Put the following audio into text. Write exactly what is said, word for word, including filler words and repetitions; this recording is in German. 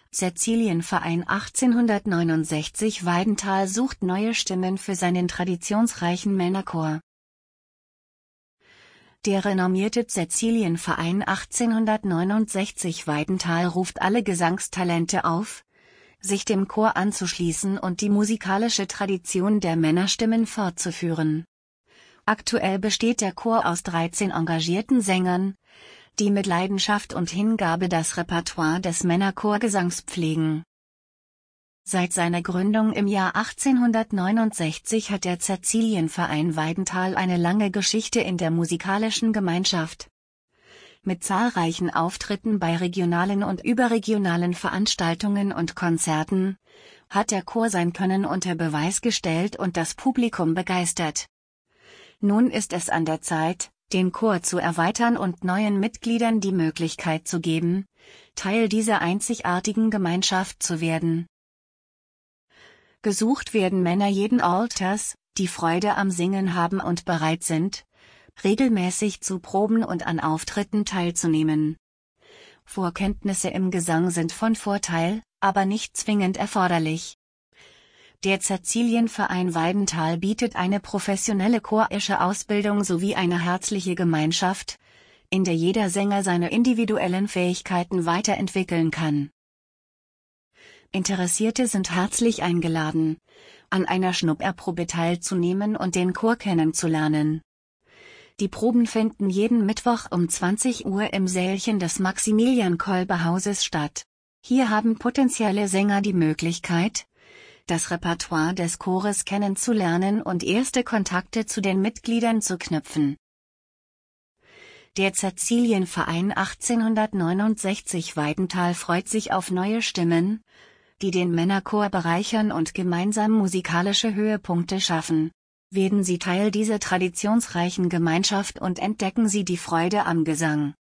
Cäcilienverein achtzehnhundertneunundsechzig Weidenthal sucht neue Stimmen für seinen traditionsreichen Männerchor. Der renommierte Cäcilienverein achtzehnhundertneunundsechzig Weidenthal ruft alle Gesangstalente auf, sich dem Chor anzuschließen und die musikalische Tradition der Männerstimmen fortzuführen. Aktuell besteht der Chor aus dreizehn engagierten Sängern, die mit Leidenschaft und Hingabe das Repertoire des Männerchorgesangs pflegen. Seit seiner Gründung im Jahr achtzehnhundertneunundsechzig hat der Cäcilienverein Weidenthal eine lange Geschichte in der musikalischen Gemeinschaft. Mit zahlreichen Auftritten bei regionalen und überregionalen Veranstaltungen und Konzerten hat der Chor sein Können unter Beweis gestellt und das Publikum begeistert. Nun ist es an der Zeit, den Chor zu erweitern und neuen Mitgliedern die Möglichkeit zu geben, Teil dieser einzigartigen Gemeinschaft zu werden. Gesucht werden Männer jeden Alters, die Freude am Singen haben und bereit sind, regelmäßig zu proben und an Auftritten teilzunehmen. Vorkenntnisse im Gesang sind von Vorteil, aber nicht zwingend erforderlich. Der Cäcilienverein Weidenthal bietet eine professionelle chorische Ausbildung sowie eine herzliche Gemeinschaft, in der jeder Sänger seine individuellen Fähigkeiten weiterentwickeln kann. Interessierte sind herzlich eingeladen, an einer Schnupperprobe teilzunehmen und den Chor kennenzulernen. Die Proben finden jeden Mittwoch um zwanzig Uhr im Sälchen des Maximilian-Kolbe-Hauses statt. Hier haben potenzielle Sänger die Möglichkeit, das Repertoire des Chores kennenzulernen und erste Kontakte zu den Mitgliedern zu knüpfen. Der Cäcilienverein achtzehnhundertneunundsechzig Weidenthal freut sich auf neue Stimmen, die den Männerchor bereichern und gemeinsam musikalische Höhepunkte schaffen. Werden Sie Teil dieser traditionsreichen Gemeinschaft und entdecken Sie die Freude am Gesang.